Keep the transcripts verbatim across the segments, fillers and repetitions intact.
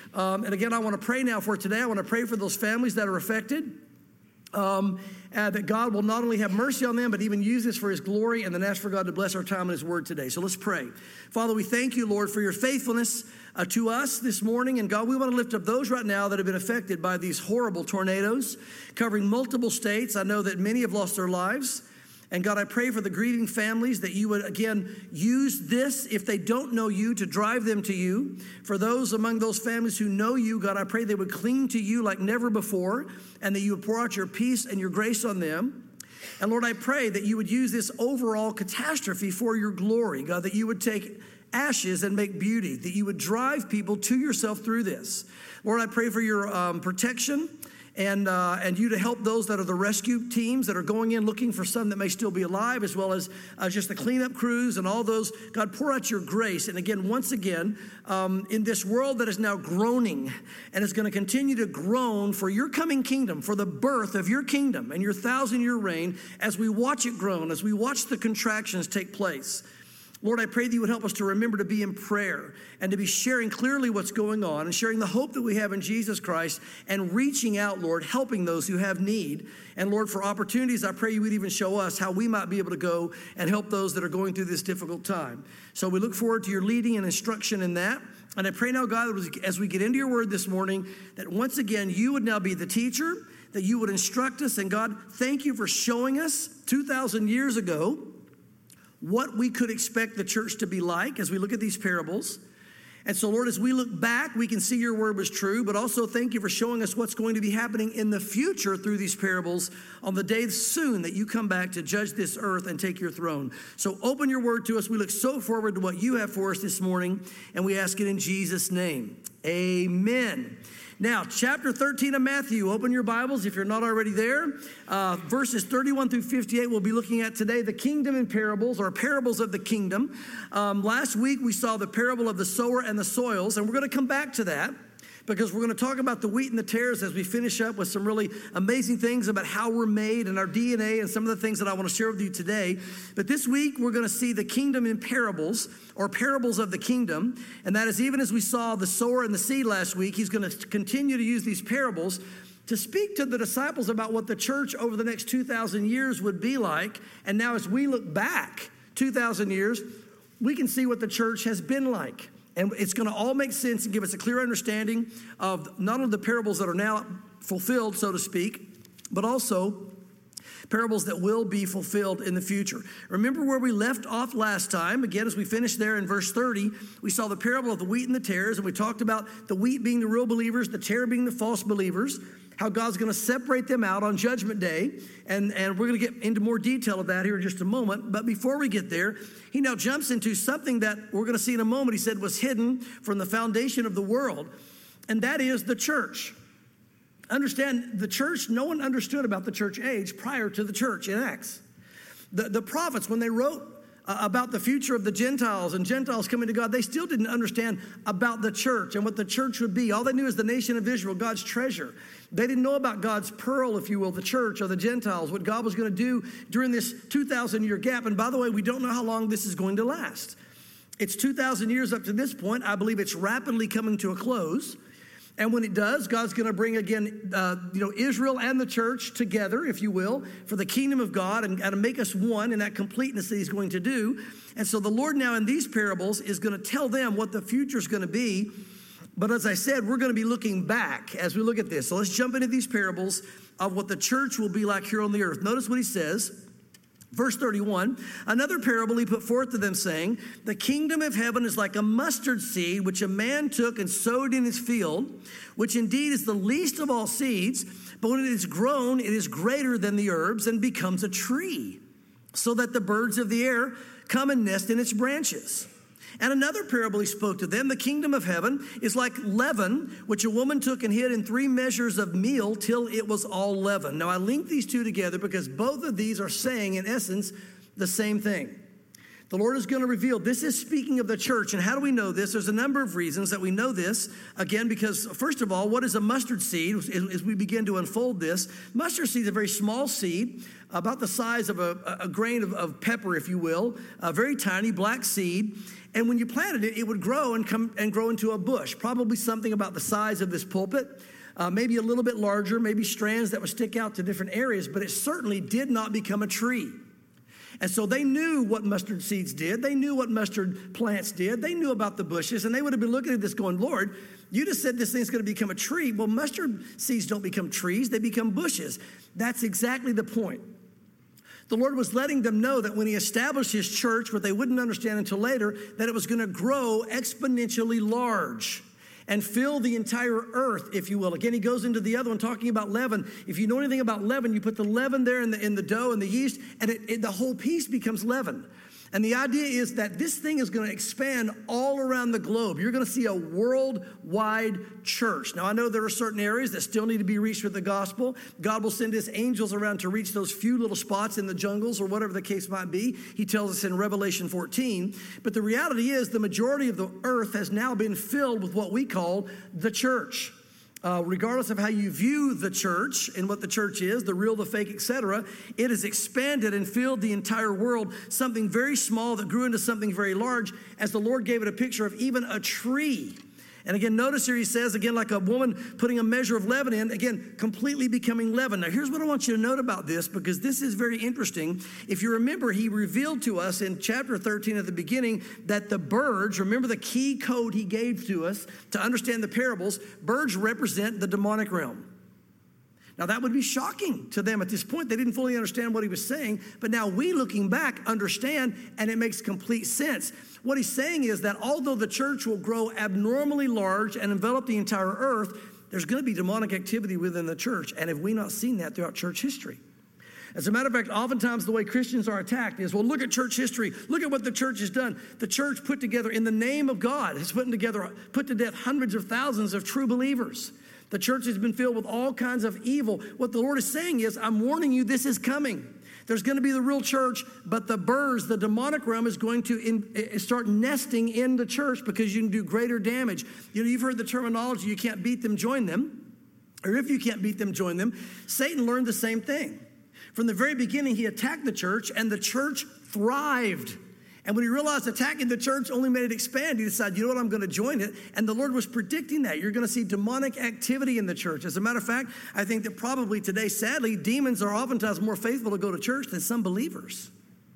Um, and again, I want to pray now for today. I want to pray for those families that are affected. Um, and that God will not only have mercy on them, but even use this for his glory, and then ask for God to bless our time in his word today. So let's pray. Father, we thank you, Lord, for your faithfulness uh, to us this morning. And God, we want to lift up those right now that have been affected by these horrible tornadoes covering multiple states. I know that many have lost their lives. And God, I pray for the grieving families that you would, again, use this, if they don't know you, to drive them to you. For those among those families who know you, God, I pray they would cling to you like never before, and that you would pour out your peace and your grace on them. And Lord, I pray that you would use this overall catastrophe for your glory, God, that you would take ashes and make beauty, that you would drive people to yourself through this. Lord, I pray for your um, protection. And uh, and you to help those that are the rescue teams that are going in looking for some that may still be alive, as well as uh, just the cleanup crews and all those. God, pour out your grace. And again, once again, um, in this world that is now groaning and is going to continue to groan for your coming kingdom, for the birth of your kingdom and your thousand-year reign, as we watch it groan, as we watch the contractions take place. Lord, I pray that you would help us to remember to be in prayer and to be sharing clearly what's going on and sharing the hope that we have in Jesus Christ and reaching out, Lord, helping those who have need. And Lord, for opportunities, I pray you would even show us how we might be able to go and help those that are going through this difficult time. So we look forward to your leading and instruction in that. And I pray now, God, as we get into your word this morning, that once again, you would now be the teacher, that you would instruct us. And God, thank you for showing us two thousand years ago what we could expect the church to be like as we look at these parables. And so, Lord, as we look back, we can see your word was true, but also thank you for showing us what's going to be happening in the future through these parables on the day soon that you come back to judge this earth and take your throne. So open your word to us. We look so forward to what you have for us this morning, and we ask it in Jesus' name. Amen. Now, chapter thirteen of Matthew, open your Bibles if you're not already there. Uh, verses thirty-one through fifty-eight we'll be looking at today, the kingdom in parables, or parables of the kingdom. Um, last week we saw the parable of the sower and the soils, and we're going to come back to that because we're going to talk about the wheat and the tares as we finish up with some really amazing things about how we're made and our D N A and some of the things that I want to share with you today. But this week we're going to see the kingdom in parables, or parables of the kingdom. And that is, even as we saw the sower and the seed last week, he's going to continue to use these parables to speak to the disciples about what the church over the next two thousand years would be like. And now as we look back two thousand years, we can see what the church has been like. And it's going to all make sense and give us a clear understanding of not only the parables that are now fulfilled, so to speak, but also parables that will be fulfilled in the future. Remember where we left off last time. Again, as we finished there in verse thirty, we saw the parable of the wheat and the tares, and we talked about the wheat being the real believers, the tare being the false believers, how God's going to separate them out on Judgment Day. And, and we're going to get into more detail of that here in just a moment. But before we get there, he now jumps into something that we're going to see in a moment. He said was hidden from the foundation of the world, and that is the church. Understand, the church, no one understood about the church age prior to the church in Acts. The, the prophets, when they wrote uh, about the future of the Gentiles and Gentiles coming to God, they still didn't understand about the church and what the church would be. All they knew is the nation of Israel, God's treasure. They didn't know about God's pearl, if you will, the church or the Gentiles, what God was going to do during this two thousand year gap. And by the way, we don't know how long this is going to last. It's two thousand years up to this point. I believe it's rapidly coming to a close. And when it does, God's going to bring again, uh, you know, Israel and the church together, if you will, for the kingdom of God, and, and to make us one in that completeness that he's going to do. And so the Lord now in these parables is going to tell them what the future is going to be. But as I said, we're going to be looking back as we look at this. So let's jump into these parables of what the church will be like here on the earth. Notice what he says. Verse thirty-one, another parable he put forth to them, saying, the kingdom of heaven is like a mustard seed, which a man took and sowed in his field, which indeed is the least of all seeds, but when it is grown, it is greater than the herbs and becomes a tree, so that the birds of the air come and nest in its branches. And another parable he spoke to them, the kingdom of heaven is like leaven, which a woman took and hid in three measures of meal till it was all leavened. Now I link these two together because both of these are saying, in essence, the same thing. The Lord is going to reveal. This is speaking of the church. And how do we know this? There's a number of reasons that we know this. Again, because first of all, what is a mustard seed? As we begin to unfold this, mustard seed is a very small seed, about the size of a, a grain of, of pepper, if you will, a very tiny black seed. And when you planted it, it would grow and come and grow into a bush, probably something about the size of this pulpit, uh, maybe a little bit larger, maybe strands that would stick out to different areas, but it certainly did not become a tree. And so they knew what mustard seeds did. They knew what mustard plants did. They knew about the bushes, and they would have been looking at this going, Lord, you just said this thing's going to become a tree. Well, mustard seeds don't become trees. They become bushes. That's exactly the point. The Lord was letting them know that when he established his church, what they wouldn't understand until later, that it was going to grow exponentially large and fill the entire earth, if you will. Again, he goes into the other one talking about leaven. If you know anything about leaven, you put the leaven there in the, in the dough and the yeast, and it, it, the whole piece becomes leaven. And the idea is that this thing is going to expand all around the globe. You're going to see a worldwide church. Now, I know there are certain areas that still need to be reached with the gospel. God will send his angels around to reach those few little spots in the jungles or whatever the case might be. He tells us in Revelation fourteen. But the reality is the majority of the earth has now been filled with what we call the church. Uh, regardless of how you view the church and what the church is, the real, the fake, et cetera, it has expanded and filled the entire world, something very small that grew into something very large, as the Lord gave it a picture of even a tree. And again, notice here he says, again, like a woman putting a measure of leaven in, again, completely becoming leaven. Now, here's what I want you to note about this, because this is very interesting. If you remember, he revealed to us in chapter thirteen at the beginning that the birds, remember the key code he gave to us to understand the parables, birds represent the demonic realm. Now, that would be shocking to them at this point. They didn't fully understand what he was saying, but now we, looking back, understand, and it makes complete sense. What he's saying is that although the church will grow abnormally large and envelop the entire earth, there's going to be demonic activity within the church, and have we not seen that throughout church history? As a matter of fact, oftentimes the way Christians are attacked is, well, look at church history. Look at what the church has done. The church put together, in the name of God, has put together, put to death hundreds of thousands of true believers. The church has been filled with all kinds of evil. What the Lord is saying is, I'm warning you, this is coming. There's going to be the real church, but the birds, the demonic realm, is going to in, start nesting in the church because you can do greater damage. You know, you've heard the terminology, you can't beat them, join them. Or if you can't beat them, join them. Satan learned the same thing. From the very beginning, he attacked the church, and the church thrived. And when he realized attacking the church only made it expand, he decided, you know what, I'm going to join it. And the Lord was predicting that. You're going to see demonic activity in the church. As a matter of fact, I think that probably today, sadly, demons are oftentimes more faithful to go to church than some believers.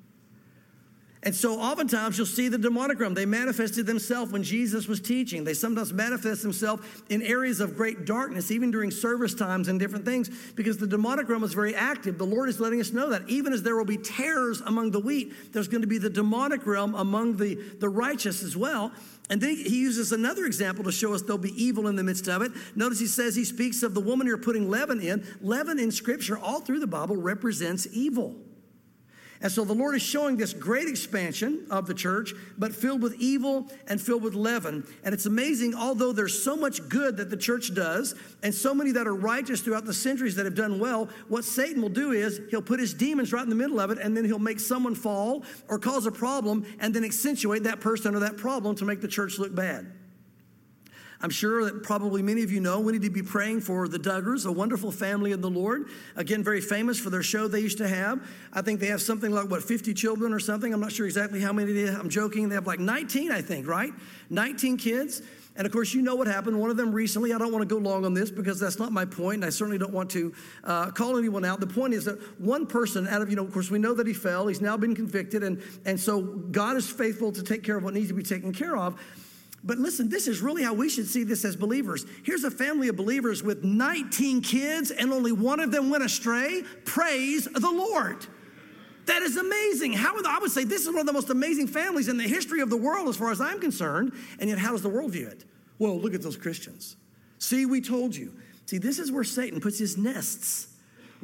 And so oftentimes you'll see the demonic realm. They manifested themselves when Jesus was teaching. They sometimes manifest themselves in areas of great darkness, even during service times and different things, because the demonic realm is very active. The Lord is letting us know that even as there will be tares among the wheat, there's going to be the demonic realm among the, the righteous as well. And then he uses another example to show us there'll be evil in the midst of it. Notice he says, he speaks of the woman you're putting leaven in. Leaven in Scripture, all through the Bible, represents evil. And so the Lord is showing this great expansion of the church, but filled with evil and filled with leaven. And it's amazing, although there's so much good that the church does, and so many that are righteous throughout the centuries that have done well, what Satan will do is he'll put his demons right in the middle of it, and then he'll make someone fall or cause a problem, and then accentuate that person or that problem to make the church look bad. I'm sure that probably many of you know we need to be praying for the Duggars, a wonderful family in the Lord. Again, very famous for their show they used to have. I think they have something like, what, fifty children or something? I'm not sure exactly how many they have. I'm joking. They have like nineteen, I think, right? nineteen kids. And of course, you know what happened. One of them recently, I don't want to go long on this because that's not my point, and I certainly don't want to uh, call anyone out. The point is that one person out of, you know, of course, we know that he fell. He's now been convicted, and, and so God is faithful to take care of what needs to be taken care of. But listen, this is really how we should see this as believers. Here's a family of believers with nineteen kids, and only one of them went astray. Praise the Lord. That is amazing. How I would say this is one of the most amazing families in the history of the world as far as I'm concerned. And yet how does the world view it? Well, look at those Christians. See, we told you. See, this is where Satan puts his nests,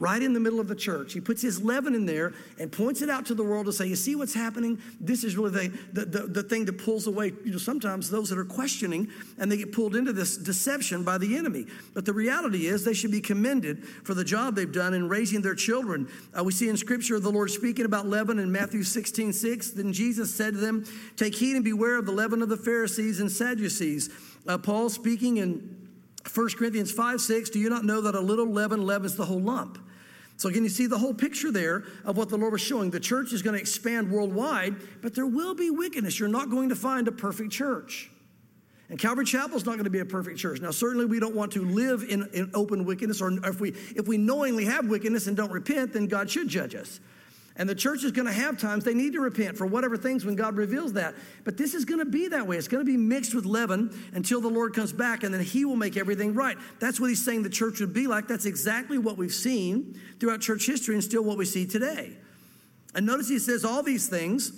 right in the middle of the church. He puts his leaven in there and points it out to the world to say, you see what's happening? This is really the, the, the, the thing that pulls away, you know, sometimes those that are questioning, and they get pulled into this deception by the enemy. But the reality is they should be commended for the job they've done in raising their children. Uh, we see in Scripture the Lord speaking about leaven in Matthew sixteen six. Then Jesus said to them, take heed and beware of the leaven of the Pharisees and Sadducees. Uh, Paul speaking in First Corinthians five six, do you not know that a little leaven leavens the whole lump? So again, you see the whole picture there of what the Lord was showing. The church is going to expand worldwide, but there will be wickedness. You're not going to find a perfect church. And Calvary Chapel is not going to be a perfect church. Now, certainly we don't want to live in, in open wickedness, or if we, if we knowingly have wickedness and don't repent, then God should judge us. And the church is going to have times they need to repent for whatever things when God reveals that. But this is going to be that way. It's going to be mixed with leaven until the Lord comes back, and then he will make everything right. That's what he's saying the church would be like. That's exactly what we've seen throughout church history and still what we see today. And notice he says all these things.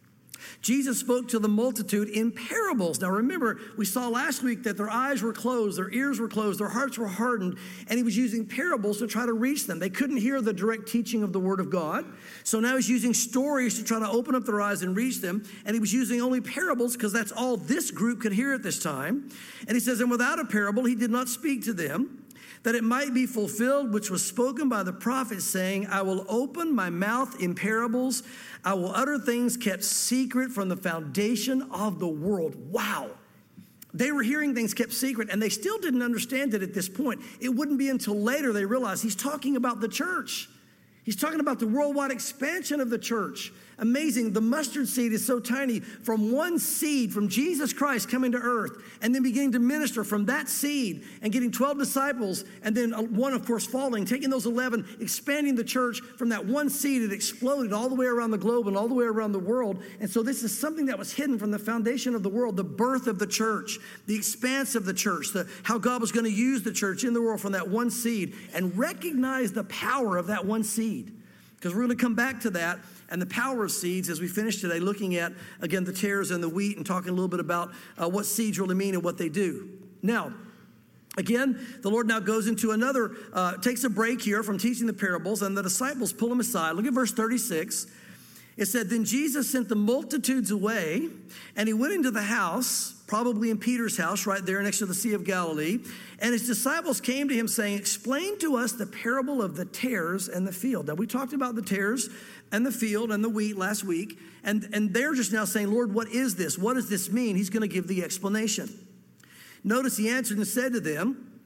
Jesus spoke to the multitude in parables. Now remember, we saw last week that their eyes were closed, their ears were closed, their hearts were hardened, and he was using parables to try to reach them. They couldn't hear the direct teaching of the Word of God. So now he's using stories to try to open up their eyes and reach them. And he was using only parables because that's all this group could hear at this time. And he says, and without a parable, he did not speak to them, that it might be fulfilled, which was spoken by the prophet, saying, I will open my mouth in parables. I will utter things kept secret from the foundation of the world. Wow. They were hearing things kept secret, and they still didn't understand it at this point. It wouldn't be until later they realized he's talking about the church. He's talking about the worldwide expansion of the church. Amazing. The mustard seed is so tiny. From one seed, from Jesus Christ coming to earth, and then beginning to minister from that seed and getting twelve disciples, and then one, of course, falling, taking those eleven, expanding the church from that one seed. It exploded all the way around the globe and all the way around the world. And so this is something that was hidden from the foundation of the world, the birth of the church, the expanse of the church, the, how God was going to use the church in the world from that one seed, and recognize the power of that one seed. Because we're going to come back to that and the power of seeds as we finish today, looking at, again, the tares and the wheat and talking a little bit about uh, what seeds really mean and what they do. Now, again, the Lord now goes into another, uh, takes a break here from teaching the parables, and the disciples pull him aside. Look at verse thirty-six. It said, then Jesus sent the multitudes away, and he went into the house, probably in Peter's house, right there next to the Sea of Galilee. And his disciples came to him saying, explain to us the parable of the tares and the field. Now, we talked about the tares and the field and the wheat last week. And, and they're just now saying, Lord, what is this? What does this mean? He's going to give the explanation. Notice he answered and said to them,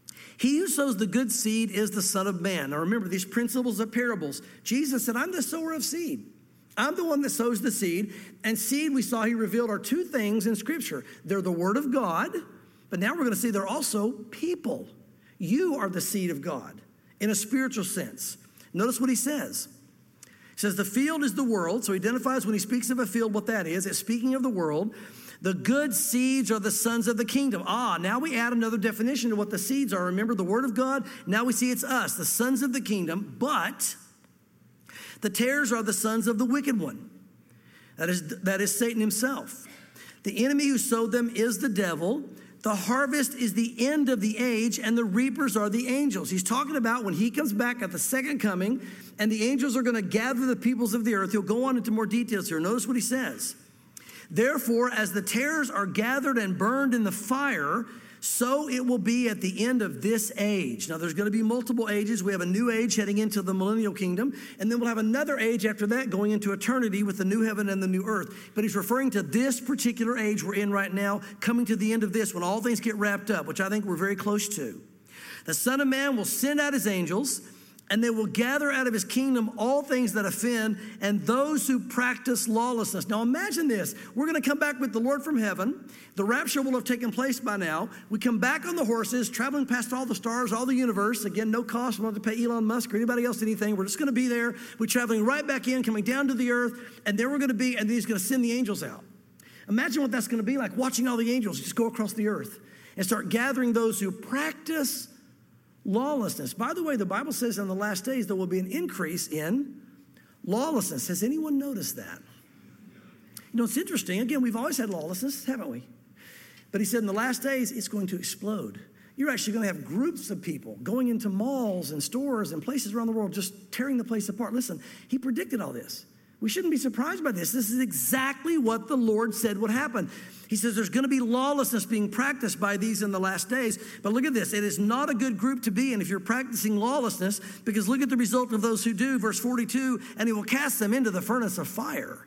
he who sows the good seed is the Son of Man. Now, remember these principles of parables. Jesus said, I'm the sower of seed. I'm the one that sows the seed. And seed, we saw he revealed, are two things in Scripture. They're the Word of God, but now we're going to see they're also people. You are the seed of God in a spiritual sense. Notice what he says. He says the field is the world. So he identifies when he speaks of a field what that is. It's speaking of the world. The good seeds are the sons of the kingdom. Ah, now we add another definition to what the seeds are. Remember the Word of God? Now we see it's us, the sons of the kingdom, but the tares are the sons of the wicked one. That is, that is Satan himself. The enemy who sowed them is the devil. The harvest is the end of the age, and the reapers are the angels. He's talking about when he comes back at the second coming, and the angels are going to gather the peoples of the earth. He'll go on into more details here. Notice what he says. Therefore, as the tares are gathered and burned in the fire, so it will be at the end of this age. Now, there's going to be multiple ages. We have a new age heading into the millennial kingdom, and then we'll have another age after that going into eternity with the new heaven and the new earth. But he's referring to this particular age we're in right now, coming to the end of this when all things get wrapped up, which I think we're very close to. The Son of Man will send out his angels, and they will gather out of his kingdom all things that offend and those who practice lawlessness. Now imagine this. We're going to come back with the Lord from heaven. The rapture will have taken place by now. We come back on the horses, traveling past all the stars, all the universe. Again, no cost. We don't have to pay Elon Musk or anybody else anything. We're just going to be there. We're traveling right back in, coming down to the earth, and then we're going to be, and then he's going to send the angels out. Imagine what that's going to be like, watching all the angels just go across the earth and start gathering those who practice lawlessness. By the way, the Bible says in the last days there will be an increase in lawlessness. Has anyone noticed that? You know, it's interesting. Again, we've always had lawlessness, haven't we? But he said in the last days it's going to explode. you're actually going to have groups of people going into malls and stores and places around the world just tearing the place apart. Listen, he predicted all this. We shouldn't be surprised by this. This is exactly what the Lord said would happen. He says there's going to be lawlessness being practiced by these in the last days. But look at this. It is not a good group to be in if you're practicing lawlessness, because look at the result of those who do. Verse forty-two, and he will cast them into the furnace of fire.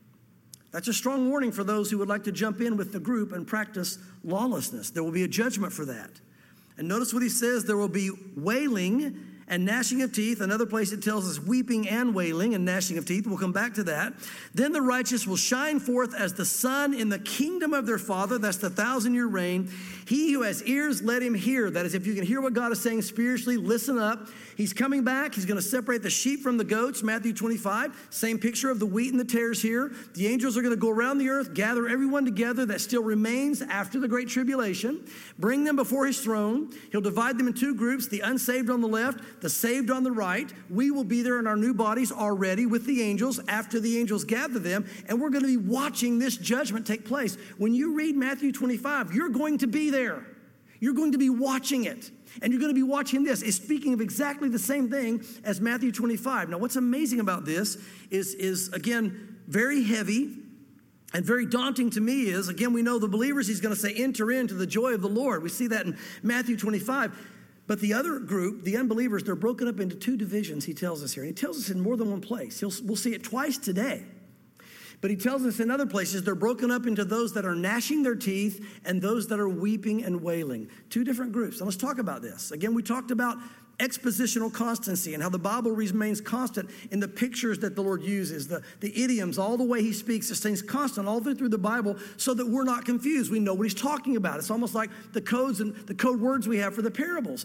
That's a strong warning for those who would like to jump in with the group and practice lawlessness. There will be a judgment for that. And notice what he says, there will be wailing and gnashing of teeth. Another place it tells us weeping and wailing and gnashing of teeth. We'll come back to that. Then the righteous will shine forth as the sun in the kingdom of their Father. That's the thousand-year reign. He who has ears, let him hear. That is, if you can hear what God is saying spiritually, listen up. He's coming back. He's going to separate the sheep from the goats, Matthew twenty-five. Same picture of the wheat and the tares here. The angels are going to go around the earth, gather everyone together that still remains after the Great Tribulation, bring them before his throne. He'll divide them in two groups, the unsaved on the left, the saved on the right. We will be there in our new bodies already with the angels after the angels gather them, and we're going to be watching this judgment take place. When you read Matthew twenty-five, you're going to be there. You're going to be watching it, and you're going to be watching this. It's speaking of exactly the same thing as Matthew twenty-five. Now, what's amazing about this is, is again, very heavy and very daunting to me is, again, we know the believers, he's going to say, enter into the joy of the Lord. We see that in Matthew twenty-five. But the other group, the unbelievers, they're broken up into two divisions, he tells us here. He tells us in more than one place. He'll, we'll see it twice today. But he tells us in other places they're broken up into those that are gnashing their teeth and those that are weeping and wailing. Two different groups. Now let's talk about this. Again, we talked about expositional constancy and how the Bible remains constant in the pictures that the Lord uses, the, the idioms, all the way he speaks. It stays constant all the way through the Bible so that we're not confused. We know what he's talking about. It's almost like the codes and the code words we have for the parables.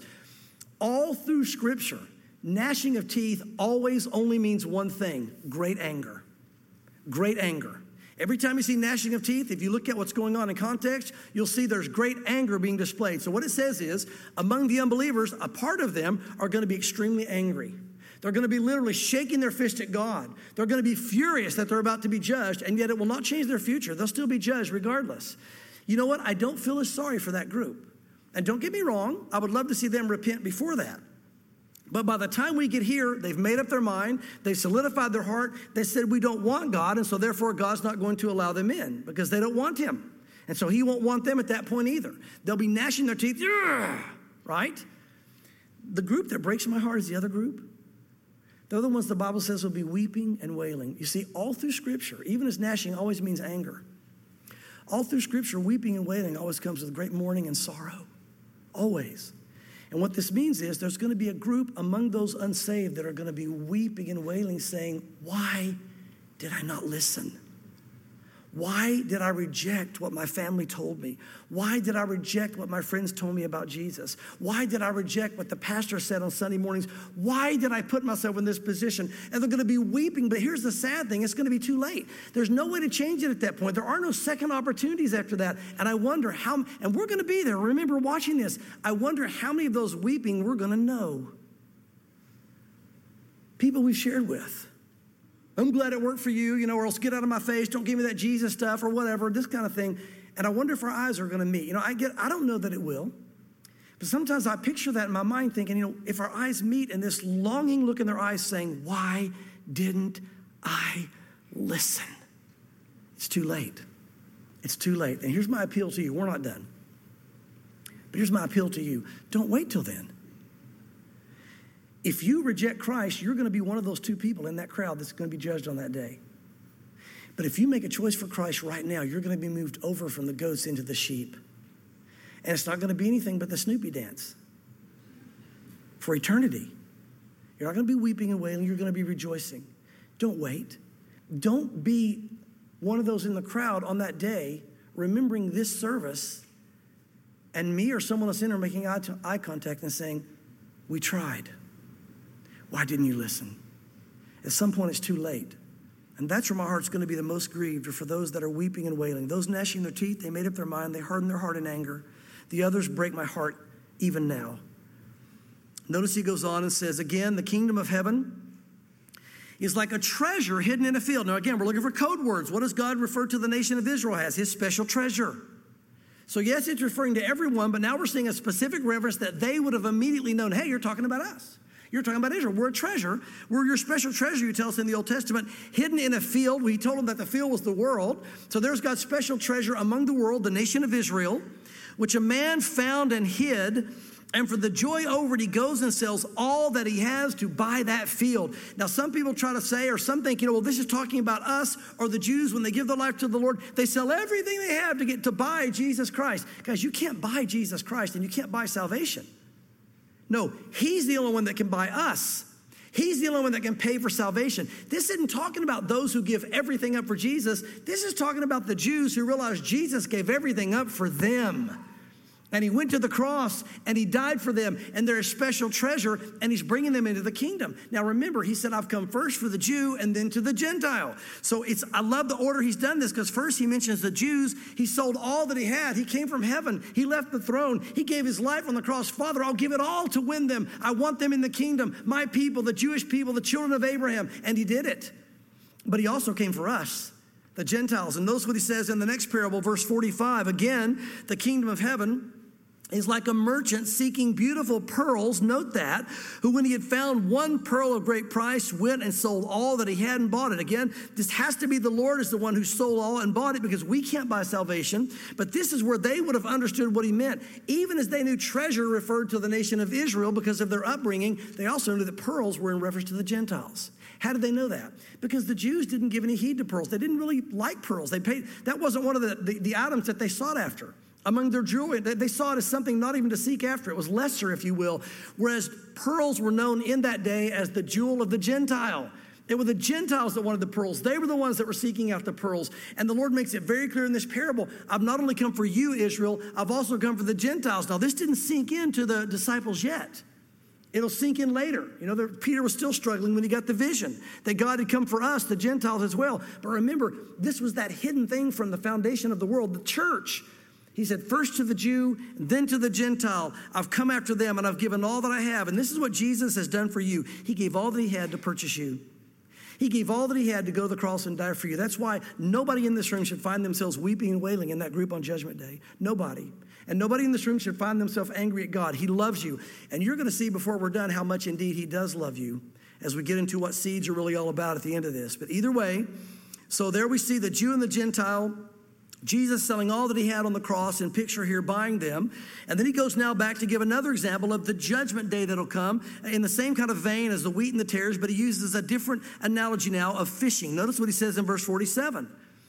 All through Scripture, gnashing of teeth always only means one thing: great anger. Great anger. Every time you see gnashing of teeth, if you look at what's going on in context, you'll see there's great anger being displayed. So what it says is, among the unbelievers, a part of them are going to be extremely angry. They're going to be literally shaking their fist at God. They're going to be furious that they're about to be judged, and yet it will not change their future. They'll still be judged regardless. You know what? I don't feel as sorry for that group. And don't get me wrong, I would love to see them repent before that. But by the time we get here, they've made up their mind. They've solidified their heart. They said, we don't want God, and so therefore God's not going to allow them in because they don't want him. And so he won't want them at that point either. They'll be gnashing their teeth, right? The group that breaks my heart is the other group. They're the ones the Bible says will be weeping and wailing. You see, all through Scripture, even as gnashing always means anger, all through Scripture, weeping and wailing always comes with great mourning and sorrow, always. And what this means is there's going to be a group among those unsaved that are going to be weeping and wailing, saying, why did I not listen? Why did I reject what my family told me? Why did I reject what my friends told me about Jesus? Why did I reject what the pastor said on Sunday mornings? Why did I put myself in this position? And they're going to be weeping, but here's the sad thing. It's going to be too late. There's no way to change it at that point. There are no second opportunities after that. And I wonder how, and we're going to be there. Remember watching this. I wonder how many of those weeping we're going to know. People we've shared with. I'm glad it worked for you, you know, or else get out of my face. Don't give me that Jesus stuff or whatever, this kind of thing. And I wonder if our eyes are going to meet. You know, I get, I don't know that it will. But sometimes I picture that in my mind thinking, you know, if our eyes meet and this longing look in their eyes saying, why didn't I listen? It's too late. It's too late. And here's my appeal to you. We're not done. But here's my appeal to you. Don't wait till then. If you reject Christ, you're going to be one of those two people in that crowd that's going to be judged on that day. But if you make a choice for Christ right now, you're going to be moved over from the goats into the sheep. And it's not going to be anything but the Snoopy dance for eternity. You're not going to be weeping and wailing. You're going to be rejoicing. Don't wait. Don't be one of those in the crowd on that day remembering this service and me or someone else in there making eye, to eye contact and saying, we tried. Why didn't you listen? At some point, it's too late. And that's where my heart's going to be the most grieved, or for those that are weeping and wailing. Those gnashing their teeth, they made up their mind. They hardened their heart in anger. The others break my heart even now. Notice he goes on and says, again, the kingdom of heaven is like a treasure hidden in a field. Now, again, we're looking for code words. What does God refer to the nation of Israel as? His special treasure. So yes, it's referring to everyone, but now we're seeing a specific reference that they would have immediately known, hey, you're talking about us. You're talking about Israel. We're a treasure. We're your special treasure, you tell us in the Old Testament, hidden in a field. We told them that the field was the world. So there's God's special treasure among the world, the nation of Israel, which a man found and hid. And for the joy over it, he goes and sells all that he has to buy that field. Now, some people try to say, or some think, you know, well, this is talking about us or the Jews when they give their life to the Lord. They sell everything they have to get to buy Jesus Christ. Guys, you can't buy Jesus Christ and you can't buy salvation. No, he's the only one that can buy us. He's the only one that can pay for salvation. This isn't talking about those who give everything up for Jesus. This is talking about the Jews who realized Jesus gave everything up for them. And he went to the cross and he died for them and they're a special treasure and he's bringing them into the kingdom. Now remember, he said, I've come first for the Jew and then to the Gentile. So it's, I love the order he's done this because first he mentions the Jews. He sold all that he had. He came from heaven. He left the throne. He gave his life on the cross. Father, I'll give it all to win them. I want them in the kingdom. My people, the Jewish people, the children of Abraham. And he did it. But he also came for us, the Gentiles. And notice what he says in the next parable, verse forty-five. Again, the kingdom of heaven is like a merchant seeking beautiful pearls, note that, who when he had found one pearl of great price, went and sold all that he had and bought it. Again, this has to be the Lord is the one who sold all and bought it because we can't buy salvation. But this is where they would have understood what he meant. Even as they knew treasure referred to the nation of Israel because of their upbringing, they also knew that pearls were in reference to the Gentiles. How did they know that? Because the Jews didn't give any heed to pearls. They didn't really like pearls. They paid, that wasn't one of the, the, the items that they sought after. Among their jewelry, they saw it as something not even to seek after. It was lesser, if you will, whereas pearls were known in that day as the jewel of the Gentile. It were the Gentiles that wanted the pearls. They were the ones that were seeking out the pearls. And the Lord makes it very clear in this parable, I've not only come for you, Israel, I've also come for the Gentiles. Now, this didn't sink into the disciples yet. It'll sink in later. You know, Peter was still struggling when he got the vision that God had come for us, the Gentiles as well. But remember, this was that hidden thing from the foundation of the world, the church. He said, first to the Jew, then to the Gentile. I've come after them and I've given all that I have. And this is what Jesus has done for you. He gave all that he had to purchase you. He gave all that he had to go to the cross and die for you. That's why nobody in this room should find themselves weeping and wailing in that group on Judgment Day. Nobody. And nobody in this room should find themselves angry at God. He loves you. And you're going to see before we're done how much indeed he does love you as we get into what seeds are really all about at the end of this. But either way, so there we see the Jew and the Gentile, Jesus selling all that he had on the cross, and picture here buying them. And then he goes now back to give another example of the judgment day that'll come in the same kind of vein as the wheat and the tares, but he uses a different analogy now of fishing. Notice what he says in verse forty-seven.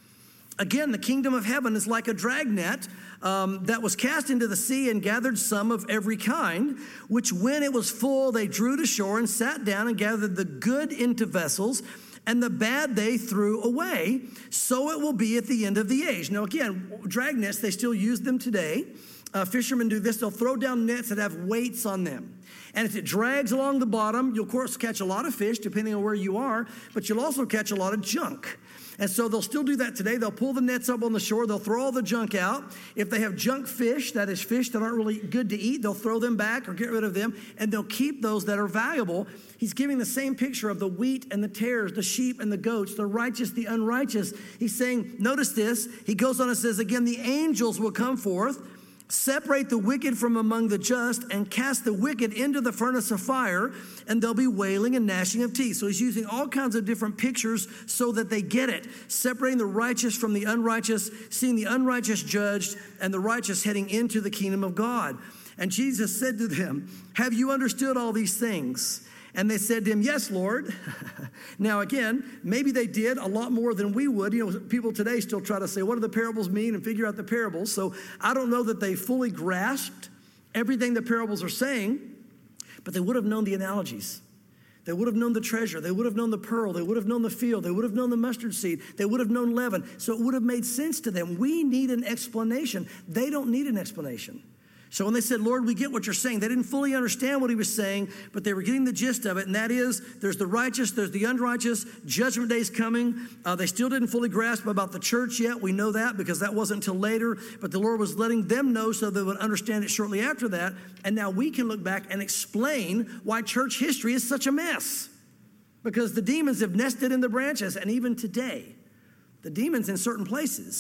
Again, the kingdom of heaven is like a dragnet um, that was cast into the sea and gathered some of every kind, which when it was full, they drew to shore and sat down and gathered the good into vessels, and the bad they threw away. So it will be at the end of the age. Now, again, drag nets, they still use them today. Uh, fishermen do this. They'll throw down nets that have weights on them. And if it drags along the bottom, you'll, of course, catch a lot of fish, depending on where you are, but you'll also catch a lot of junk. And so they'll still do that today. They'll pull the nets up on the shore. They'll throw all the junk out. If they have junk fish, that is fish that aren't really good to eat, they'll throw them back or get rid of them, and they'll keep those that are valuable. He's giving the same picture of the wheat and the tares, the sheep and the goats, the righteous, the unrighteous. He's saying, notice this. He goes on and says, again, the angels will come forth, separate the wicked from among the just, and cast the wicked into the furnace of fire, and there'll be wailing and gnashing of teeth. So he's using all kinds of different pictures so that they get it. Separating the righteous from the unrighteous, seeing the unrighteous judged, and the righteous heading into the kingdom of God. And Jesus said to them, have you understood all these things? And they said to him, yes, Lord. Now, again, maybe they did a lot more than we would. You know, people today still try to say, what do the parables mean, and figure out the parables. So I don't know that they fully grasped everything the parables are saying, but they would have known the analogies. They would have known the treasure. They would have known the pearl. They would have known the field. They would have known the mustard seed. They would have known leaven. So it would have made sense to them. We need an explanation. They don't need an explanation. So when they said, Lord, we get what you're saying, they didn't fully understand what he was saying, but they were getting the gist of it, and that is there's the righteous, there's the unrighteous, judgment day is coming. Uh, they still didn't fully grasp about the church yet. We know that because that wasn't until later, but the Lord was letting them know so they would understand it shortly after that, and now we can look back and explain why church history is such a mess, because the demons have nested in the branches, and even today, the demons in certain places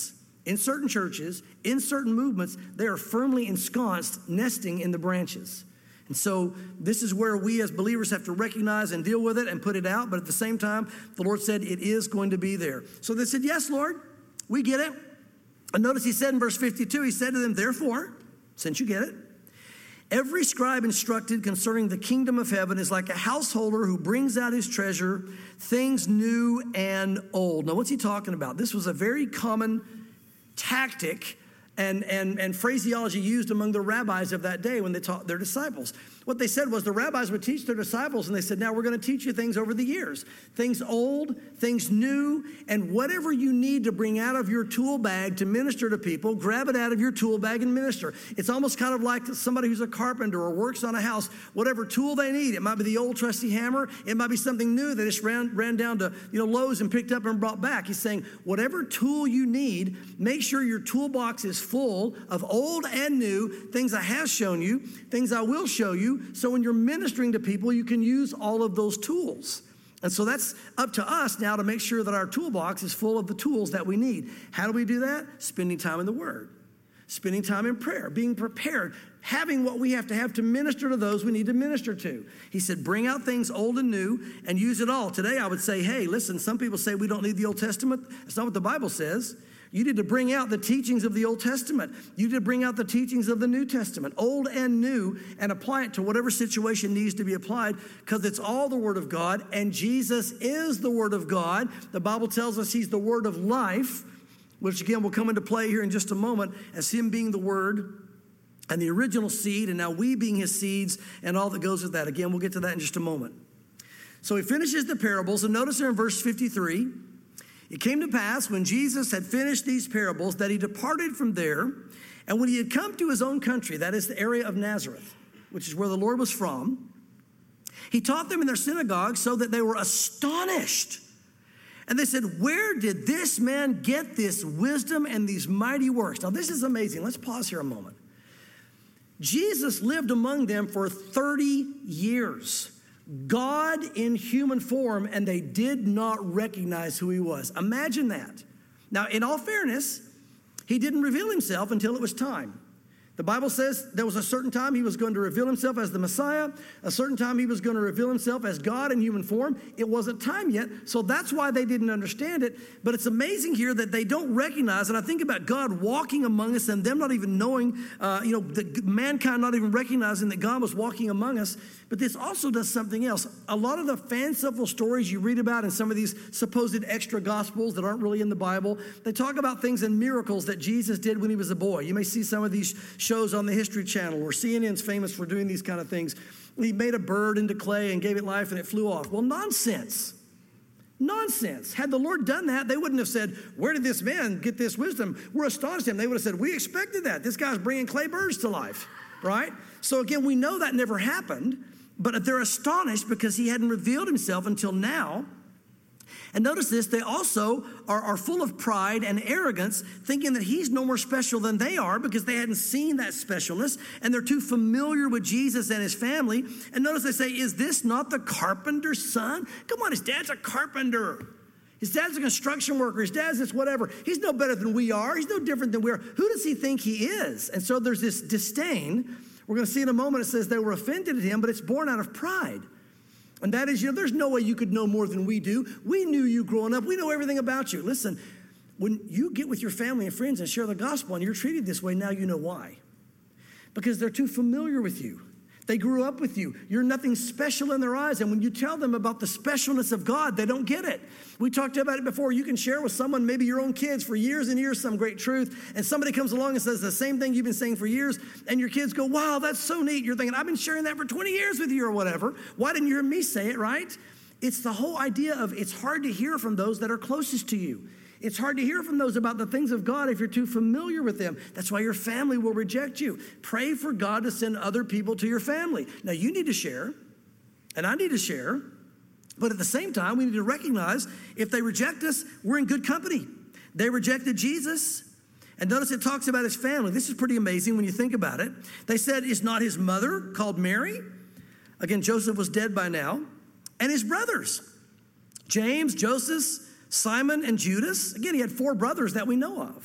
in certain churches, in certain movements, they are firmly ensconced, nesting in the branches. And so this is where we as believers have to recognize and deal with it and put it out. But at the same time, the Lord said it is going to be there. So they said, yes, Lord, we get it. And notice he said in verse fifty-two, he said to them, therefore, since you get it, every scribe instructed concerning the kingdom of heaven is like a householder who brings out his treasure, things new and old. Now, what's he talking about? This was a very common tactic and, and, and phraseology used among the rabbis of that day when they taught their disciples. What they said was the rabbis would teach their disciples, and they said, now we're going to teach you things over the years. Things old, things new, and whatever you need to bring out of your tool bag to minister to people, grab it out of your tool bag and minister. It's almost kind of like somebody who's a carpenter or works on a house, whatever tool they need. It might be the old trusty hammer. It might be something new. They just ran, ran down to you know Lowe's and picked up and brought back. He's saying, whatever tool you need, make sure your toolbox is full of old and new, things I have shown you, things I will show you, so when you're ministering to people, you can use all of those tools. And so that's up to us now to make sure that our toolbox is full of the tools that we need. How do we do that? Spending time in the Word, spending time in prayer, being prepared, having what we have to have to minister to those we need to minister to. He said, bring out things old and new and use it all. Today I would say, hey, listen, some people say we don't need the Old Testament. That's not what the Bible says. You need to bring out the teachings of the Old Testament. You need to bring out the teachings of the New Testament, old and new, and apply it to whatever situation needs to be applied, because it's all the Word of God, and Jesus is the Word of God. The Bible tells us he's the Word of life, which again will come into play here in just a moment as him being the Word and the original seed, and now we being his seeds and all that goes with that. Again, we'll get to that in just a moment. So he finishes the parables, and notice here in verse fifty-three, it came to pass when Jesus had finished these parables that he departed from there, and when he had come to his own country, that is the area of Nazareth, which is where the Lord was from, he taught them in their synagogue so that they were astonished. And they said, where did this man get this wisdom and these mighty works? Now, this is amazing. Let's pause here a moment. Jesus lived among them for thirty years. God in human form, and they did not recognize who he was. Imagine that. Now, in all fairness, he didn't reveal himself until it was time. The Bible says there was a certain time he was going to reveal himself as the Messiah, a certain time he was going to reveal himself as God in human form. It wasn't time yet, so that's why they didn't understand it. But it's amazing here that they don't recognize, and I think about God walking among us and them not even knowing, uh, you know, the, mankind not even recognizing that God was walking among us. But this also does something else. A lot of the fanciful stories you read about in some of these supposed extra gospels that aren't really in the Bible, they talk about things and miracles that Jesus did when he was a boy. You may see some of these shows on the History Channel, where C N N's famous for doing these kind of things. He made a bird into clay and gave it life and it flew off. Well, nonsense. Nonsense. Had the Lord done that, they wouldn't have said, where did this man get this wisdom? We're astonished him. They would have said, we expected that. This guy's bringing clay birds to life, right? So again, we know that never happened, but they're astonished because he hadn't revealed himself until now. And notice this, they also are, are full of pride and arrogance, thinking that he's no more special than they are because they hadn't seen that specialness, and they're too familiar with Jesus and his family. And notice they say, is this not the carpenter's son? Come on, his dad's a carpenter. His dad's a construction worker. His dad's this whatever. He's no better than we are. He's no different than we are. Who does he think he is? And so there's this disdain. We're going to see in a moment, it says they were offended at him, but it's born out of pride. And that is, you know, there's no way you could know more than we do. We knew you growing up. We know everything about you. Listen, when you get with your family and friends and share the gospel and you're treated this way, now you know why. Because they're too familiar with you. They grew up with you. You're nothing special in their eyes. And when you tell them about the specialness of God, they don't get it. We talked about it before. You can share with someone, maybe your own kids, for years and years, some great truth. And somebody comes along and says the same thing you've been saying for years. And your kids go, wow, that's so neat. You're thinking, I've been sharing that for twenty years with you or whatever. Why didn't you hear me say it, right? It's the whole idea of it's hard to hear from those that are closest to you. It's hard to hear from those about the things of God if you're too familiar with them. That's why your family will reject you. Pray for God to send other people to your family. Now, you need to share, and I need to share, but at the same time, we need to recognize if they reject us, we're in good company. They rejected Jesus, and notice it talks about his family. This is pretty amazing when you think about it. They said, is not his mother called Mary? Again, Joseph was dead by now. And his brothers, James, Joseph, Simon, and Judas. Again, he had four brothers that we know of.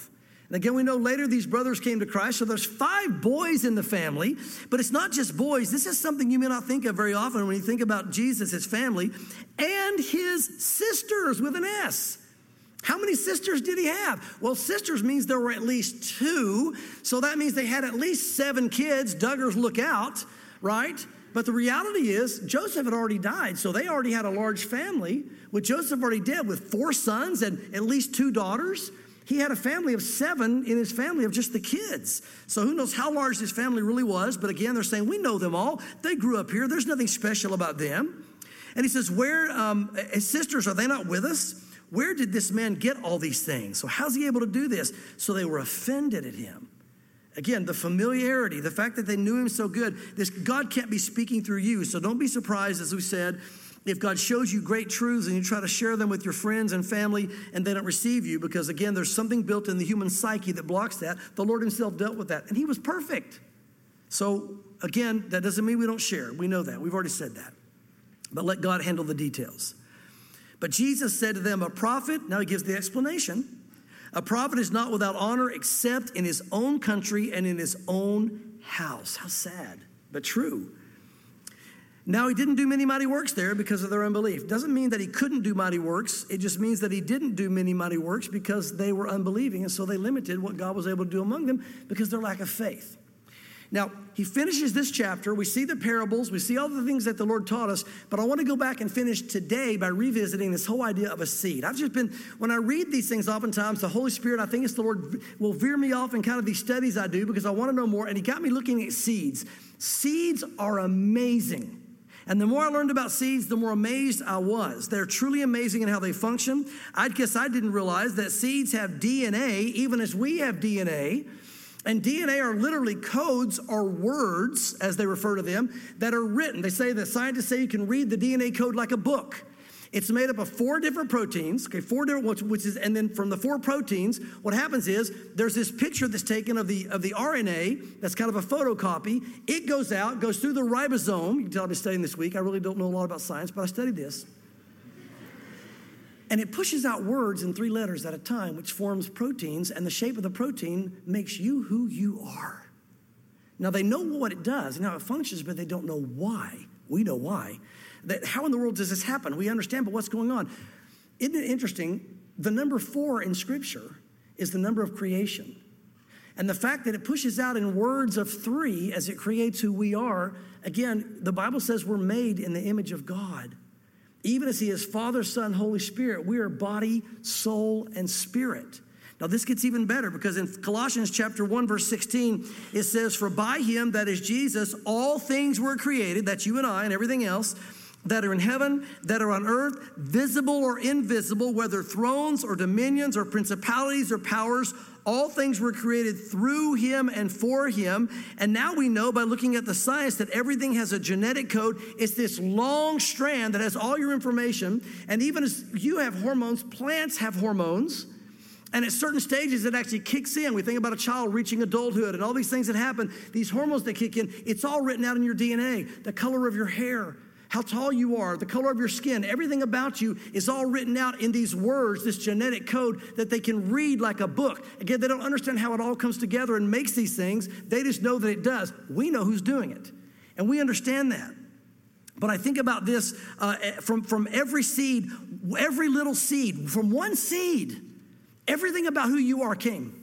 And again, we know later these brothers came to Christ. So there's five boys in the family, but it's not just boys. This is something you may not think of very often when you think about Jesus, his family, and his sisters with an S. How many sisters did he have? Well, sisters means there were at least two. So that means they had at least seven kids. Duggars look out, right? But the reality is Joseph had already died. So they already had a large family with Joseph already dead with four sons and at least two daughters. He had a family of seven in his family of just the kids. So who knows how large his family really was. But again, they're saying, we know them all. They grew up here. There's nothing special about them. And he says, where, um, his sisters, are they not with us? Where did this man get all these things? So how's he able to do this? So they were offended at him. Again, the familiarity, the fact that they knew him so good. This God can't be speaking through you. So don't be surprised, as we said, if God shows you great truths and you try to share them with your friends and family and they don't receive you, because again, there's something built in the human psyche that blocks that. The Lord himself dealt with that, and he was perfect. So again, that doesn't mean we don't share. We know that. We've already said that. But let God handle the details. But Jesus said to them, a prophet, now he gives the explanation, a prophet is not without honor except in his own country and in his own house. How sad, but true. Now, he didn't do many mighty works there because of their unbelief. Doesn't mean that he couldn't do mighty works. It just means that he didn't do many mighty works because they were unbelieving, and so they limited what God was able to do among them because of their lack of faith. Now, he finishes this chapter. We see the parables. We see all the things that the Lord taught us, but I want to go back and finish today by revisiting this whole idea of a seed. I've just been, when I read these things, oftentimes the Holy Spirit, I think it's the Lord, will veer me off in kind of these studies I do because I want to know more, and he got me looking at seeds. Seeds are amazing. And the more I learned about seeds, the more amazed I was. They're truly amazing in how they function. I guess I didn't realize that seeds have D N A, even as we have D N A. And D N A are literally codes or words, as they refer to them, that are written. They say that scientists say you can read the D N A code like a book. It's made up of four different proteins, okay, four different, which is, and then from the four proteins, what happens is there's this picture that's taken of the of the R N A that's kind of a photocopy. It goes out, goes through the ribosome. You can tell I've been studying this week. I really don't know a lot about science, but I studied this. And it pushes out words in three letters at a time, which forms proteins, and the shape of the protein makes you who you are. Now, they know what it does and how it functions, but they don't know why. We know why. That, how in the world does this happen? We understand, but what's going on? Isn't it interesting? The number four in Scripture is the number of creation. And the fact that it pushes out in words of three as it creates who we are, again, the Bible says we're made in the image of God. Even as he is Father, Son, Holy Spirit, we are body, soul, and spirit. Now, this gets even better because in Colossians chapter one, verse sixteen, it says, for by him, that is Jesus, all things were created, that's you and I and everything else, that are in heaven, that are on earth, visible or invisible, whether thrones or dominions or principalities or powers, all things were created through him and for him. And now we know by looking at the science that everything has a genetic code. It's this long strand that has all your information. And even as you have hormones, plants have hormones. And at certain stages, it actually kicks in. We think about a child reaching adulthood and all these things that happen. These hormones that kick in, it's all written out in your D N A. The color of your hair, how tall you are, the color of your skin, everything about you is all written out in these words, this genetic code that they can read like a book. Again, they don't understand how it all comes together and makes these things. They just know that it does. We know who's doing it, and we understand that. But I think about this uh, from, from every seed, every little seed, from one seed, everything about who you are came.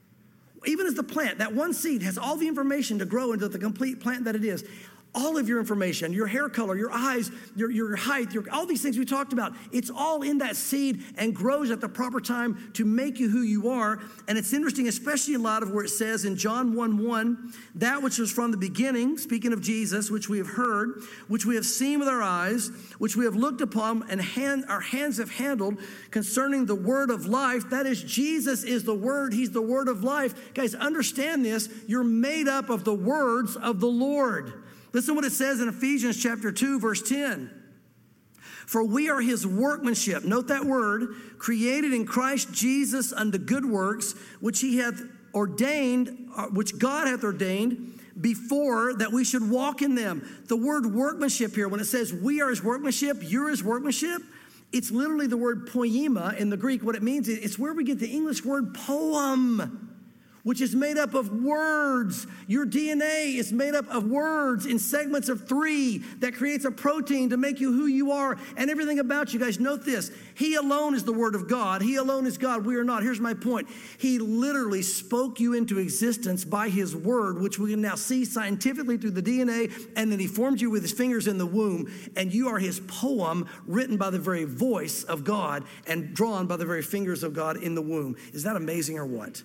Even as the plant, that one seed has all the information to grow into the complete plant that it is. All of your information, your hair color, your eyes, your, your height, your, all these things we talked about, it's all in that seed and grows at the proper time to make you who you are. And it's interesting, especially a lot of where it says in John one one, that which was from the beginning, speaking of Jesus, which we have heard, which we have seen with our eyes, which we have looked upon and hand, our hands have handled concerning the word of life. That is, Jesus is the word. He's the word of life. Guys, understand this. You're made up of the words of the Lord. Listen to what it says in Ephesians chapter two, verse ten. For we are his workmanship, note that word, created in Christ Jesus unto good works, which he hath ordained, which God hath ordained before that we should walk in them. The word workmanship here, when it says we are his workmanship, you're his workmanship, it's literally the word poema in the Greek. What it means is it's where we get the English word poem. which is made up of words. Your D N A is made up of words in segments of three that creates a protein to make you who you are and everything about you. Guys, note this. He alone is the Word of God. He alone is God. We are not. Here's my point. He literally spoke you into existence by His Word, which we can now see scientifically through the D N A, and then He formed you with His fingers in the womb, and you are His poem written by the very voice of God and drawn by the very fingers of God in the womb. Is that amazing or what?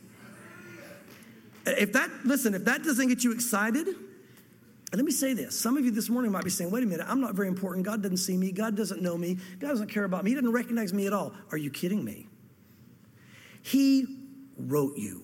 If that, listen, if that doesn't get you excited, and let me say this. Some of you this morning might be saying, wait a minute, I'm not very important. God doesn't see me. God doesn't know me. God doesn't care about me. He doesn't recognize me at all. Are you kidding me? He wrote you.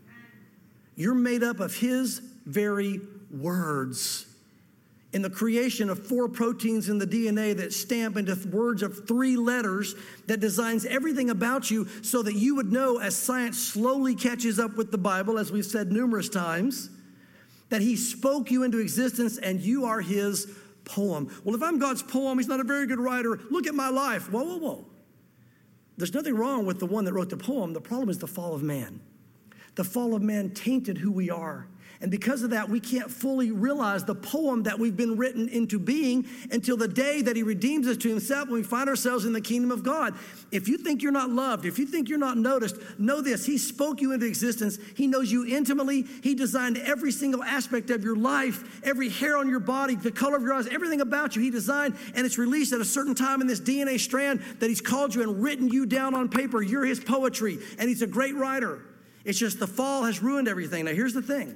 You're made up of His very words. In the creation of four proteins in the D N A that stamp into words of three letters that designs everything about you so that you would know, as science slowly catches up with the Bible, as we've said numerous times, that He spoke you into existence and you are His poem. Well, if I'm God's poem, He's not a very good writer. Look at my life. Whoa, whoa, whoa. There's nothing wrong with the one that wrote the poem. The problem is the fall of man. The fall of man tainted who we are. And because of that, we can't fully realize the poem that we've been written into being until the day that He redeems us to Himself when we find ourselves in the kingdom of God. If you think you're not loved, if you think you're not noticed, know this. He spoke you into existence. He knows you intimately. He designed every single aspect of your life, every hair on your body, the color of your eyes, everything about you. He designed, and it's released at a certain time in this D N A strand that He's called you and written you down on paper. You're His poetry, and He's a great writer. It's just the fall has ruined everything. Now, here's the thing.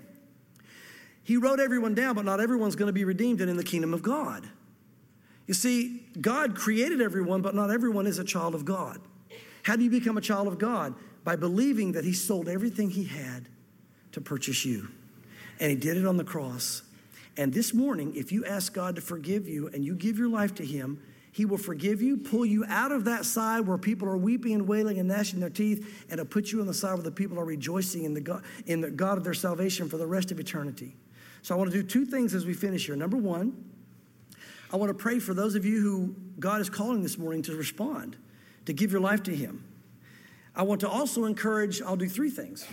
He wrote everyone down, but not everyone's going to be redeemed and in the kingdom of God. You see, God created everyone, but not everyone is a child of God. How do you become a child of God? By believing that He sold everything He had to purchase you. And He did it on the cross. And this morning, if you ask God to forgive you and you give your life to Him, He will forgive you, pull you out of that side where people are weeping and wailing and gnashing their teeth, and to put you on the side where the people are rejoicing in the God, in the God of their salvation for the rest of eternity. So I want to do two things as we finish here. Number one, I want to pray for those of you who God is calling this morning to respond, to give your life to Him. I want to also encourage, I'll do three things.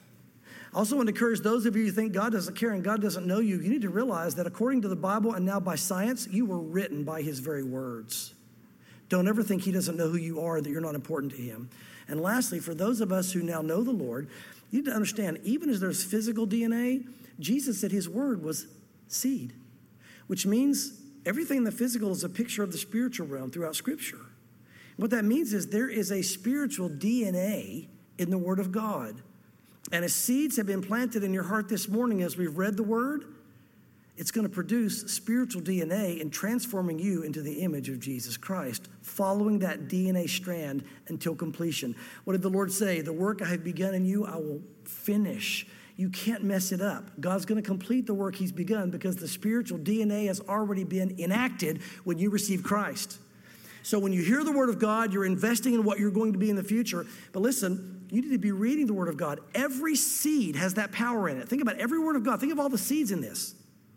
I also want to encourage those of you who think God doesn't care and God doesn't know you. You need to realize that according to the Bible and now by science, you were written by His very words. Don't ever think He doesn't know who you are, that you're not important to Him. And lastly, for those of us who now know the Lord, you need to understand, even as there's physical D N A, Jesus said His word was seed, which means everything in the physical is a picture of the spiritual realm throughout Scripture. What that means is there is a spiritual D N A in the Word of God. And as seeds have been planted in your heart this morning as we've read the Word, it's going to produce spiritual D N A in transforming you into the image of Jesus Christ, following that D N A strand until completion. What did the Lord say? The work I have begun in you, I will finish. You can't mess it up. God's going to complete the work He's begun because the spiritual D N A has already been enacted when you receive Christ. So when you hear the Word of God, you're investing in what you're going to be in the future. But listen, you need to be reading the Word of God. Every seed has that power in it. Think about every Word of God. Think of all the seeds in this.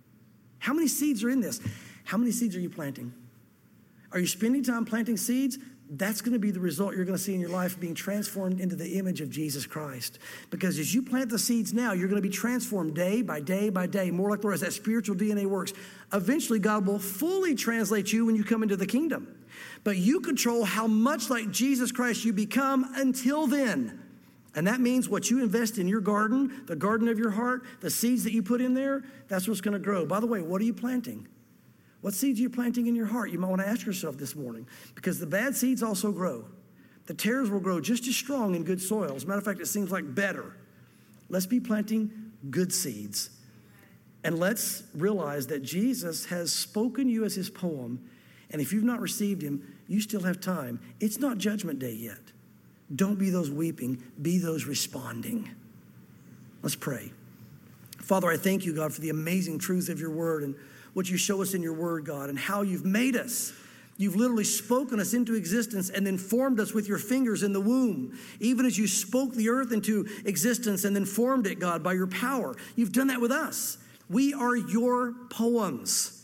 How many seeds are in this? How many seeds are you planting? Are you spending time planting seeds? That's going to be the result you're going to see in your life, being transformed into the image of Jesus Christ. Because as you plant the seeds now, you're going to be transformed day by day by day, more like the rest. That spiritual D N A works. Eventually, God will fully translate you when you come into the kingdom. But you control how much like Jesus Christ you become until then. And that means what you invest in your garden, the garden of your heart, the seeds that you put in there, that's what's going to grow. By the way, what are you planting? What seeds are you planting in your heart? You might want to ask yourself this morning, because the bad seeds also grow. The tares will grow just as strong in good soil. As a matter of fact, it seems like better. Let's be planting good seeds. And let's realize that Jesus has spoken you as His poem. And if you've not received Him, you still have time. It's not judgment day yet. Don't be those weeping. Be those responding. Let's pray. Father, I thank you, God, for the amazing truths of your word and what you show us in your word, God, and how you've made us. You've literally spoken us into existence and then formed us with your fingers in the womb. Even as you spoke the earth into existence and then formed it, God, by your power. You've done that with us. We are your poems.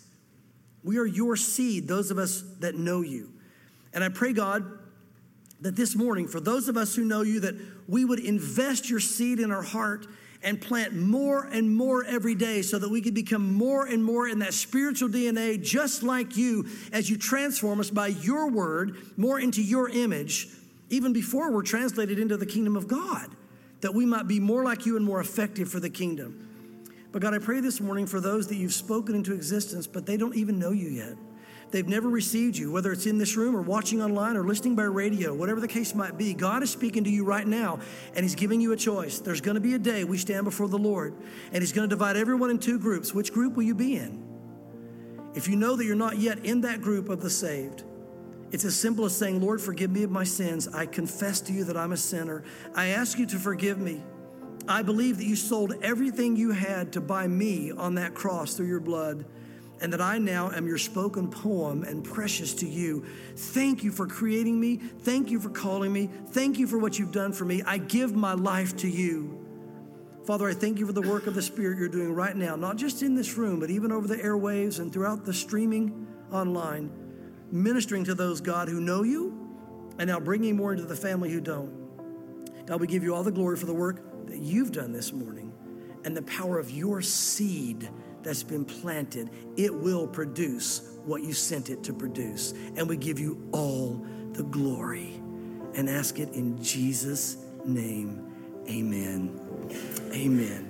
We are your seed, those of us that know you. And I pray, God, that this morning, for those of us who know you, that we would invest your seed in our heart and plant more and more every day so that we can become more and more in that spiritual D N A, just like you, as you transform us by your word more into your image, even before we're translated into the kingdom of God, that we might be more like you and more effective for the kingdom. But God, I pray this morning for those that you've spoken into existence, but they don't even know you yet. They've never received you, whether it's in this room or watching online or listening by radio, whatever the case might be. God is speaking to you right now, and he's giving you a choice. There's going to be a day we stand before the Lord, and he's going to divide everyone in two groups. Which group will you be in? If you know that you're not yet in that group of the saved, it's as simple as saying, Lord, forgive me of my sins. I confess to you that I'm a sinner. I ask you to forgive me. I believe that you sold everything you had to buy me on that cross through your blood, and that I now am your spoken poem and precious to you. Thank you for creating me. Thank you for calling me. Thank you for what you've done for me. I give my life to you. Father, I thank you for the work of the Spirit you're doing right now, not just in this room, but even over the airwaves and throughout the streaming online, ministering to those, God, who know you, and now bringing more into the family who don't. God, we give you all the glory for the work that you've done this morning and the power of your seed that's been planted. It will produce what you sent it to produce. And we give you all the glory and ask it in Jesus' name. Amen. Amen.